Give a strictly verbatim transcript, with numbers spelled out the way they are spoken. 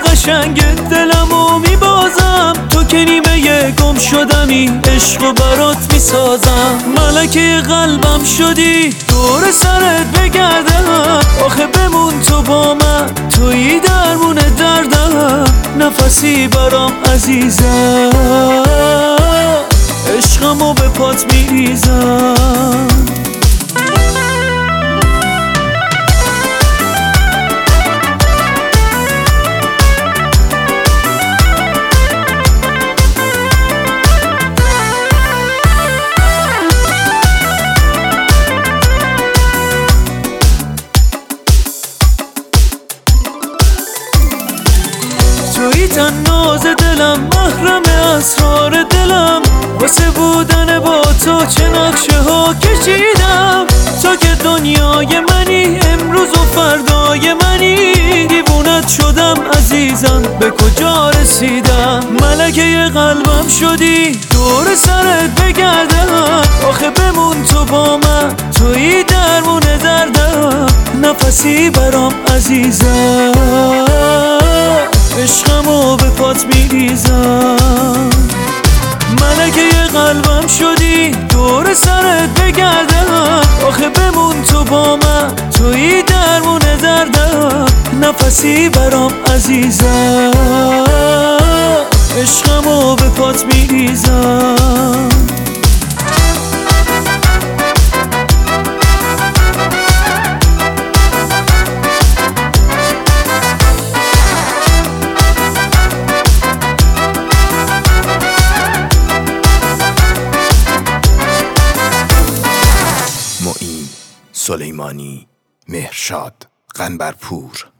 قشنگ دلمو میبازم، تو که نیمه گم شدمی عشقو برات میسازم. ملکه قلبم شدی دور سرت بگردم، آخه بمون تو با من، تویی درمون دردم، نفسی برام عزیزم، عشقمو به پات میریزم. تویی تناز دلم، محرم اسرار دلم، واسه بودن با تو چه نقشه ها کشیدم. تو که دنیای منی، امروز و فردای منی، دیوونت شدم عزیزم، به کجا رسیدم. ملکه قلبم شدی دور سرت بگردم، آخه بمون تو با من، تویی درمون دردم، نفسی برام عزیزم، عشقمو به پات میریزم. ملکه قلبم شدی دور سرت بگردم، آخه بمون تو با من، تویی درمون دردم، نفسی برام عزیزم، عشقمو به پات میریزم. سلیمانی، مهرشاد، قنبرپور.